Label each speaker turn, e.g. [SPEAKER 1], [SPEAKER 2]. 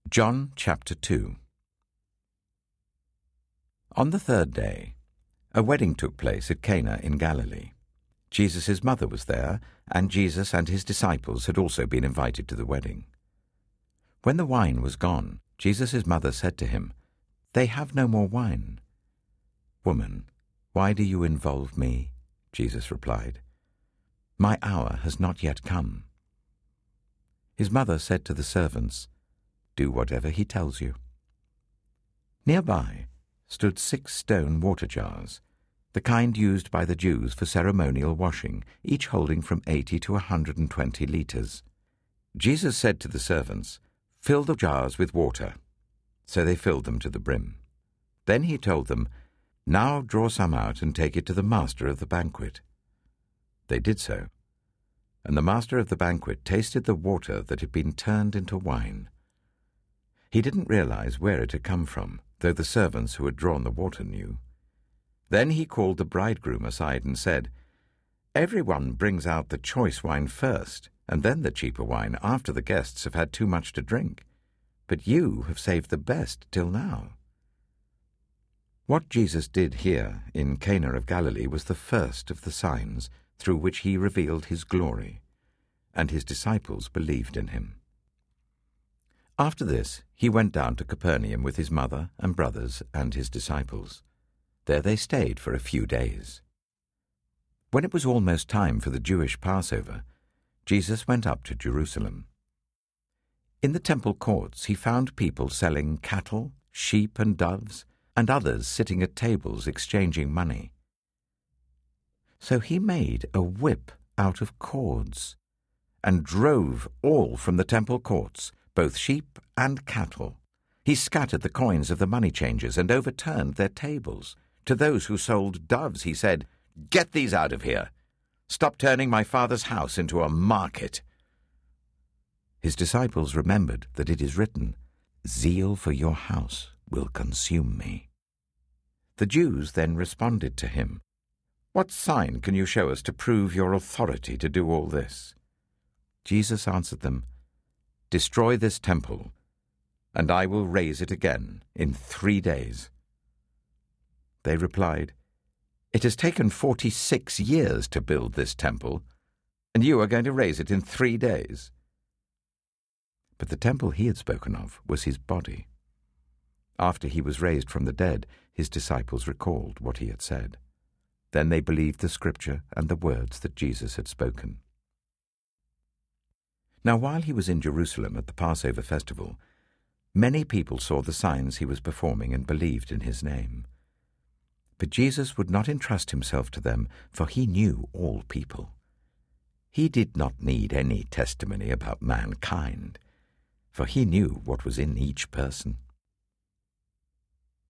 [SPEAKER 1] John chapter 2. On the third day, a wedding took place at Cana in Galilee. Jesus' mother was there, and Jesus and his disciples had also been invited to the wedding. When the wine was gone, Jesus' mother said to him, "They have no more wine." "Woman, why do you involve me?" Jesus replied. "My hour has not yet come." His mother said to the servants, "Do whatever he tells you." Nearby stood 6 stone water jars, the kind used by the Jews for ceremonial washing, each holding from 80 to 120 liters. Jesus said to the servants, "Fill the jars with water." So they filled them to the brim. Then he told them, "Now draw some out and take it to the master of the banquet." They did so, and the master of the banquet tasted the water that had been turned into wine. He didn't realize where it had come from, though the servants who had drawn the water knew. Then he called the bridegroom aside and said, "Everyone brings out the choice wine first, and then the cheaper wine after the guests have had too much to drink. But you have saved the best till now." What Jesus did here in Cana of Galilee was the first of the signs through which he revealed his glory, and his disciples believed in him. After this, he went down to Capernaum with his mother and brothers and his disciples. There they stayed for a few days. When it was almost time for the Jewish Passover, Jesus went up to Jerusalem. In the temple courts he found people selling cattle, sheep and doves, and others sitting at tables exchanging money. So he made a whip out of cords and drove all from the temple courts, both sheep and cattle. He scattered the coins of the money changers and overturned their tables. To those who sold doves he said, "Get these out of here! Stop turning my Father's house into a market." His disciples remembered that it is written, "Zeal for your house will consume me." The Jews then responded to him, "What sign can you show us to prove your authority to do all this?" Jesus answered them, "Destroy this temple, and I will raise it again in 3 days." They replied, "It has taken 46 years to build this temple, and you are going to raise it in 3 days." But the temple he had spoken of was his body. After he was raised from the dead, his disciples recalled what he had said. Then they believed the scripture and the words that Jesus had spoken. Now while he was in Jerusalem at the Passover festival, many people saw the signs he was performing and believed in his name. But Jesus would not entrust himself to them, for he knew all people. He did not need any testimony about mankind, for he knew what was in each person.